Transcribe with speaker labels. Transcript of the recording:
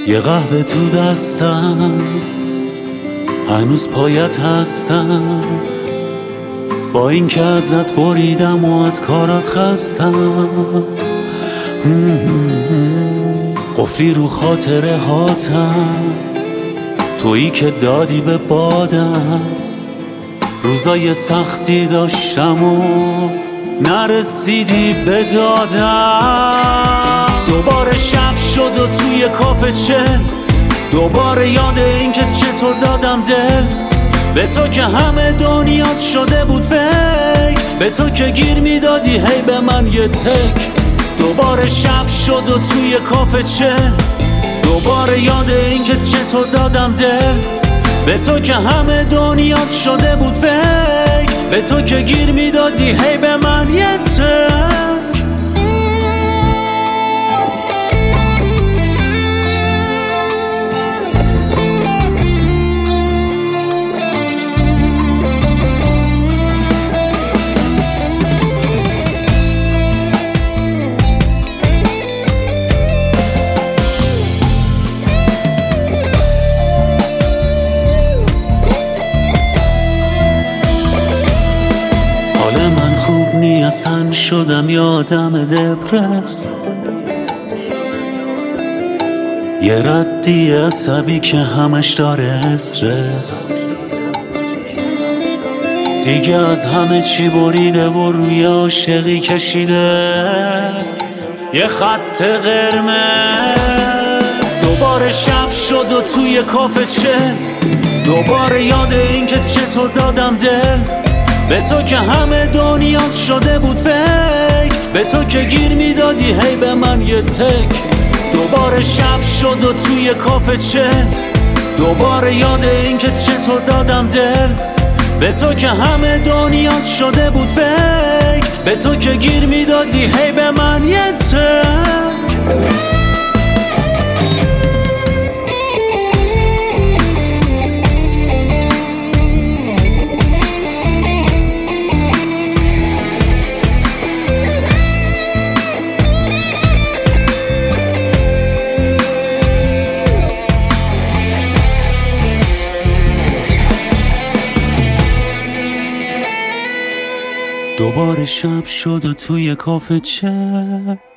Speaker 1: یه قهوه تو دستم، هنوز پایت هستم، با این که ازت بریدم و از کارات خستم. قفلی رو خاطره هاتم، تویی که دادی به بادم. روزای سختی داشتم و نرسیدی به دادم. دوباره شب شد و توی کافه چل، دوباره یاد این که چطور دادم دل به تو که همه دنیات شده بود فیک، به تو که گیر میدادی هی به من یه تک. دوباره شب شد و توی کافه چل، دوباره یاد این که چطور دادم دل به تو که همه دنیات شده بود فیک، به تو که گیر میدادی هی به من یه تک. من خوب نیستن شدم یادم دپرس، یه ردی عصبی که همش داره استرس. دیگه از همه چی بریده و روی عاشقی کشیده یه خط قرمز. دوباره شب شد و توی کافه چل، دوباره یاد این که چطور دادم دل به تو که همه دنیات شده بود فیک، به تو که گیر میدادی هی به من یه تک. دوباره شب شد و توی کافه چل، دوباره یاد این که چطور دادم دل به تو که همه دنیات شده بود فیک، به تو که گیر میدادی هی به من یه تک. دوباره شب شد و توی کافه چل،